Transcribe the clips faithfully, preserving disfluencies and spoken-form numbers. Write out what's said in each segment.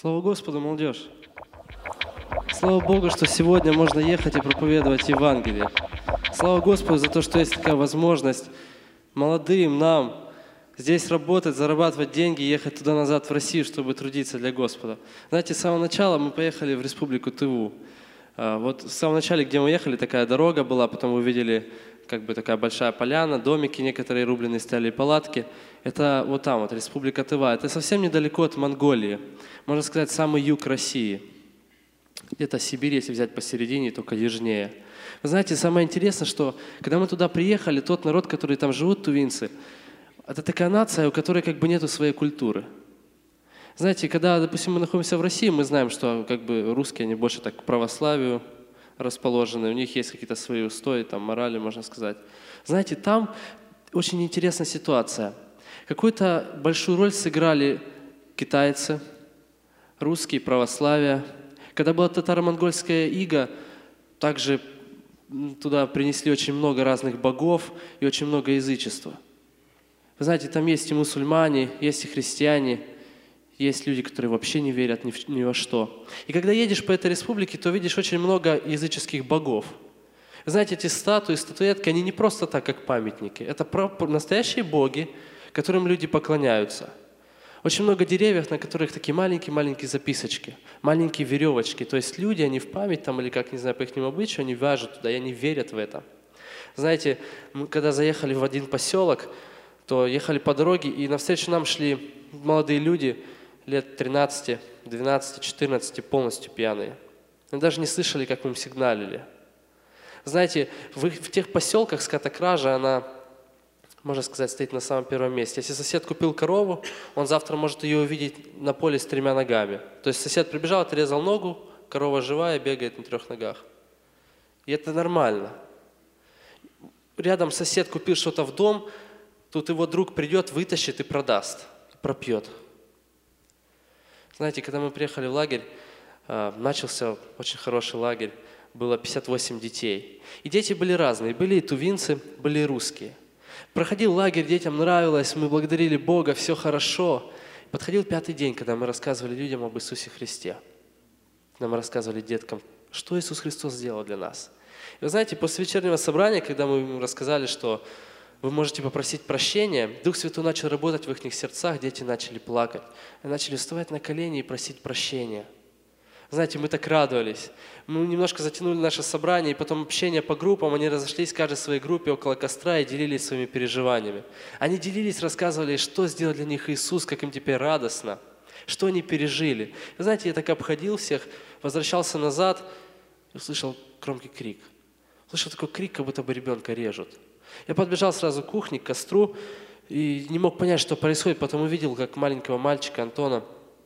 Слава Господу, молодежь! Слава Богу, что сегодня можно ехать и проповедовать Евангелие. Слава Господу за то, что есть такая возможность молодым нам здесь работать, зарабатывать деньги, ехать туда-назад в Россию, чтобы трудиться для Господа. Знаете, с самого начала мы поехали в Республику Тыву. Вот в самом начале, где мы ехали, такая дорога была, потом увидели как бы такая большая поляна, домики некоторые рубленые стояли, палатки. Это вот там, вот Республика Тыва. Это совсем недалеко от Монголии. Можно сказать, самый юг России. Где-то Сибирь, если взять посередине, только южнее. Вы знаете, самое интересное, что когда мы туда приехали, тот народ, который там живут, тувинцы, это такая нация, у которой как бы нету своей культуры. Знаете, когда, допустим, мы находимся в России, мы знаем, что как бы русские, они больше так к православию расположены, у них есть какие-то свои устои, там, морали, можно сказать. Знаете, там очень интересная ситуация. Какую-то большую роль сыграли китайцы, русские, православие. Когда была татаро-монгольская ига, также туда принесли очень много разных богов и очень много язычества. Вы знаете, там есть и мусульмане, есть и христиане, есть люди, которые вообще не верят ни, в, ни во что. И когда едешь по этой республике, то видишь очень много языческих богов. Вы знаете, эти статуи, статуэтки, они не просто так, как памятники. Это настоящие боги, которым люди поклоняются. Очень много деревьев, на которых такие маленькие-маленькие записочки, маленькие веревочки. То есть люди, они в память, там, или как, не знаю, по их обычаю, они вяжут туда, и они верят в это. Знаете, мы когда заехали в один поселок, то ехали по дороге, и навстречу нам шли молодые люди, лет тринадцати, двенадцати, четырнадцати, полностью пьяные. Мы даже не слышали, как мы им сигналили. Знаете, в, в тех поселках скотокража, она, можно сказать, стоит на самом первом месте. Если сосед купил корову, он завтра может ее увидеть на поле с тремя ногами. То есть сосед прибежал, отрезал ногу, корова живая, бегает на трех ногах. И это нормально. Рядом сосед купил что-то в дом, тут его друг придет, вытащит и продаст, и пропьет. Знаете, когда мы приехали в лагерь, начался очень хороший лагерь, было пятьдесят восемь детей. И дети были разные, были и тувинцы, были и русские. Проходил лагерь, детям нравилось, мы благодарили Бога, все хорошо. Подходил пятый день, когда мы рассказывали людям об Иисусе Христе. Когда мы рассказывали деткам, что Иисус Христос сделал для нас. И вы знаете, после вечернего собрания, когда мы им рассказали, что вы можете попросить прощения, Дух Святой начал работать в их сердцах, дети начали плакать. И начали вставать на колени и просить прощения. Знаете, мы так радовались. Мы немножко затянули наше собрание, и потом общение по группам, они разошлись каждой в своей группе около костра и делились своими переживаниями. Они делились, рассказывали, что сделал для них Иисус, как им теперь радостно, что они пережили. Вы знаете, я так обходил всех, возвращался назад и услышал громкий крик. Услышал такой крик, как будто бы ребенка режут. Я подбежал сразу к кухне, к костру, и не мог понять, что происходит. Потом увидел, как маленького мальчика Антона,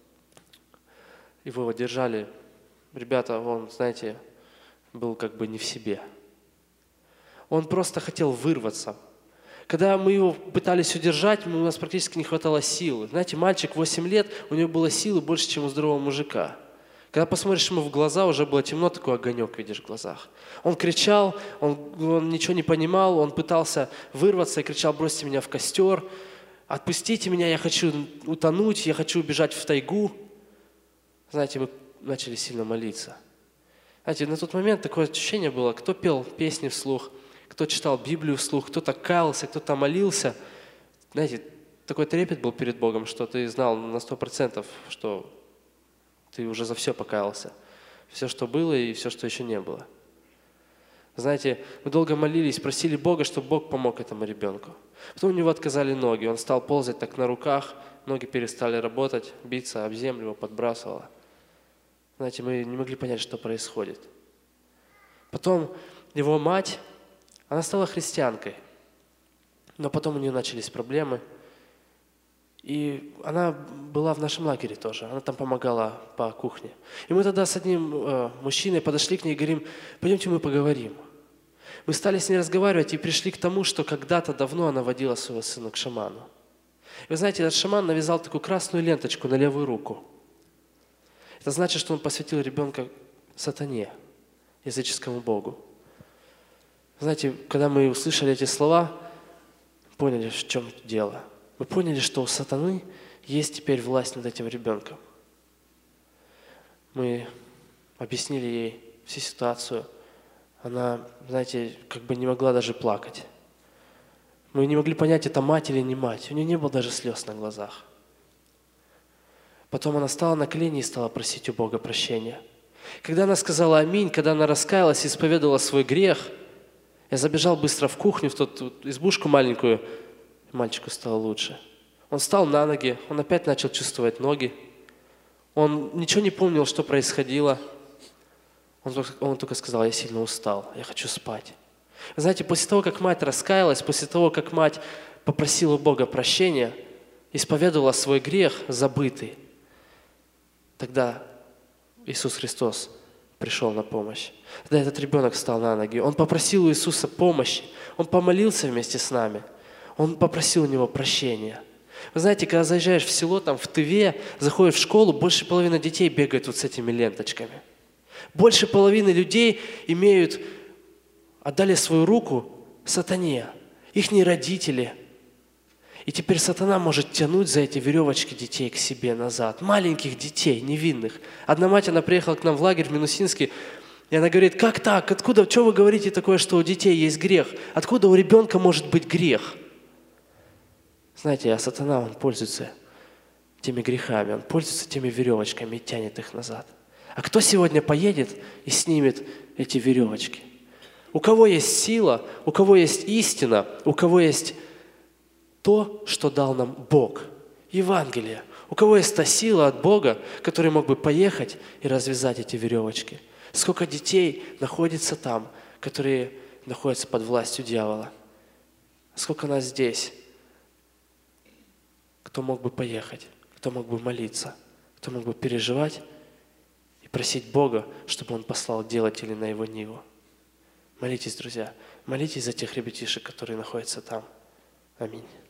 его держали. Ребята, он, знаете, был как бы не в себе. Он просто хотел вырваться. Когда мы его пытались удержать, у нас практически не хватало силы. Знаете, мальчик восемь лет, у него было силы больше, чем у здорового мужика. Когда посмотришь ему в глаза, уже было темно, такой огонек видишь в глазах. Он кричал, он, он ничего не понимал, он пытался вырваться и кричал: бросьте меня в костер, отпустите меня, я хочу утонуть, я хочу убежать в тайгу. Знаете, мы начали сильно молиться. Знаете, на тот момент такое ощущение было, кто пел песни вслух, кто читал Библию вслух, кто-то каялся, кто-то молился. Знаете, такой трепет был перед Богом, что ты знал на сто процентов, что ты уже за все покаялся. Все, что было, и все, что еще не было. Знаете, мы долго молились, просили Бога, чтобы Бог помог этому ребенку. Потом у него отказали ноги, он стал ползать так на руках, ноги перестали работать, биться об землю, его подбрасывало. Знаете, мы не могли понять, что происходит. Потом его мать, она стала христианкой, но потом у нее начались проблемы. И она была в нашем лагере тоже, она там помогала по кухне. И мы тогда с одним э, мужчиной подошли к ней и говорим: пойдемте мы поговорим. Мы стали с ней разговаривать и пришли к тому, что когда-то давно она водила своего сына к шаману. И вы знаете, этот шаман навязал такую красную ленточку на левую руку. Это значит, что он посвятил ребенка сатане, языческому богу. Знаете, когда мы услышали эти слова, поняли, в чем дело. Мы поняли, что у сатаны есть теперь власть над этим ребенком. Мы объяснили ей всю ситуацию. Она, знаете, как бы не могла даже плакать. Мы не могли понять, это мать или не мать. У нее не было даже слез на глазах. Потом она стала на колени и стала просить у Бога прощения. Когда она сказала «Аминь», когда она раскаялась и исповедовала свой грех, я забежал быстро в кухню, в ту избушку маленькую, и мальчику стало лучше. Он встал на ноги, он опять начал чувствовать ноги. Он ничего не помнил, что происходило. Он только, он только сказал: я сильно устал, я хочу спать. Вы знаете, после того, как мать раскаялась, после того, как мать попросила у Бога прощения, исповедовала свой грех забытый, тогда Иисус Христос пришел на помощь. Тогда этот ребенок встал на ноги. Он попросил у Иисуса помощи. Он помолился вместе с нами. Он попросил у Него прощения. Вы знаете, когда заезжаешь в село, там в Тыве, заходишь в школу, больше половины детей бегают вот с этими ленточками. Больше половины людей имеют, отдали свою руку сатане, ихние родители. И теперь сатана может тянуть за эти веревочки детей к себе назад. Маленьких детей, невинных. Одна мать, она приехала к нам в лагерь в Минусинский, и она говорит: как так? Откуда? Что вы говорите такое, что у детей есть грех? Откуда у ребенка может быть грех? Знаете, а сатана, он пользуется теми грехами, он пользуется теми веревочками и тянет их назад. А кто сегодня поедет и снимет эти веревочки? У кого есть сила, у кого есть истина, у кого есть то, что дал нам Бог, Евангелие. У кого есть та сила от Бога, который мог бы поехать и развязать эти веревочки? Сколько детей находится там, которые находятся под властью дьявола? Сколько нас здесь, кто мог бы поехать, кто мог бы молиться, кто мог бы переживать и просить Бога, чтобы Он послал делателей на Его ниву. Молитесь, друзья, молитесь за тех ребятишек, которые находятся там. Аминь.